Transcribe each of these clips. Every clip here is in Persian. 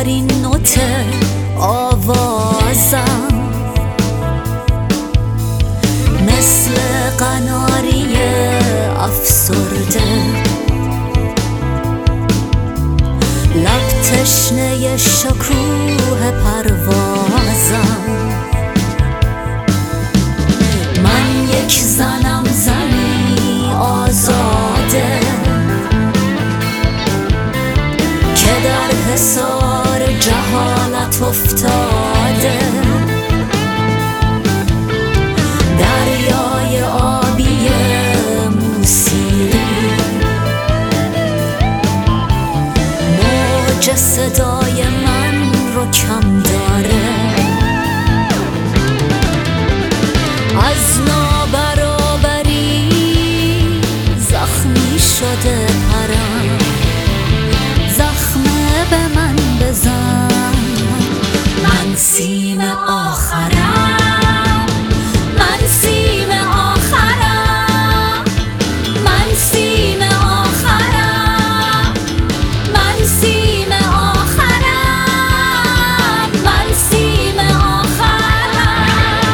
ترین نوت آوازم، مثل قناری افسرده، لب تشنه شکوه پروازم. من یک زنم، زنی آزاده که در حصار جهالت افتاده، دریای آبی موسیقی، موج صدای من رو کم داره. از نابرابری زخمی شده پرم، زخمه به من بزن. من سیم آخرم، من سیم آخرم، من سیم آخرم، من سیم آخرم، من سیم آخرم.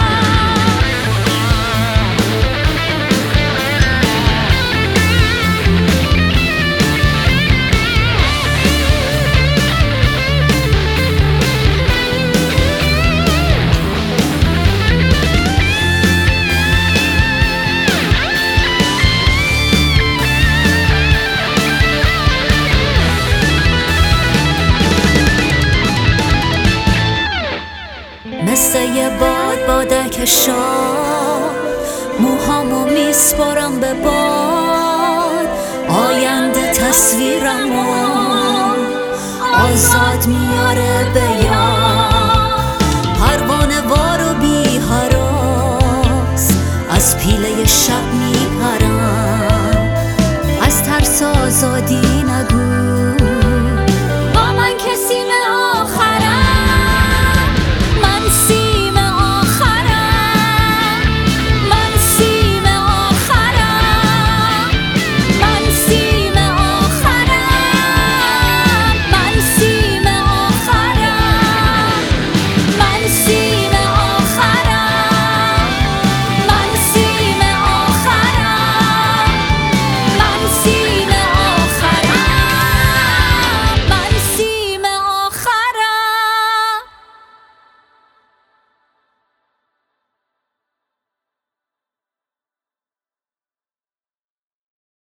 مثل یه بادک شاد موهامو میسپارم به باد، آینده تصویرمو آزاد میاره به یاد.